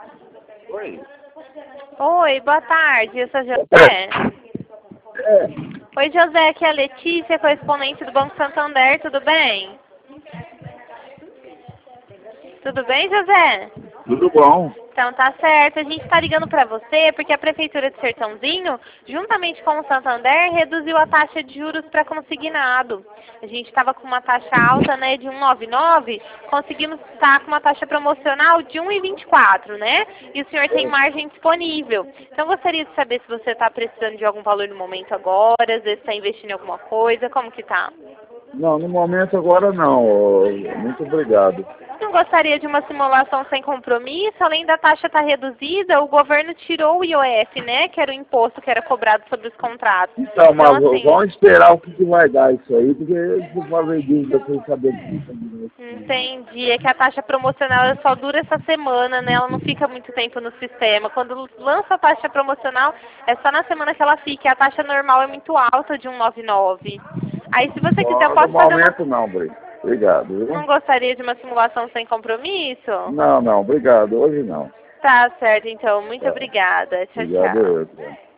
Oi. Oi, boa tarde, eu sou José. Oi, José, aqui é a Letícia, correspondente do Banco Santander, tudo bem? Tudo bem, José? Tudo bom? Então tá certo, a gente está ligando para você porque a Prefeitura de Sertãozinho, juntamente com o Santander, reduziu a taxa de juros para consignado. A gente estava com uma taxa alta, né, de 1,99, conseguimos estar com uma taxa promocional de 1,24, né? E o senhor tem margem disponível. Então gostaria de saber se você está precisando de algum valor no momento agora, às vezes está investindo em alguma coisa, como que tá? Não, no momento agora não. Muito obrigado. Não gostaria de uma simulação sem compromisso, além da taxa estar reduzida, o governo tirou o IOF, né, que era o imposto que era cobrado sobre os contratos. Então, mas Então, assim, vamos esperar o que vai dar isso aí, porque se fazer dúvida sem saber o que entendi. É que a taxa promocional ela só dura essa semana, né? Ela não fica muito tempo no sistema. Quando lança a taxa promocional, é só na semana que ela fica. E a taxa normal é muito alta, de 1,99. Aí, se você quiser, eu no posso fazer uma... momento não, obrigado. Viu? Não gostaria de uma simulação sem compromisso? Não, obrigado. Hoje não. Tá certo, então. Muito Tá. obrigada. Tchau, Obrigado, tchau. eu.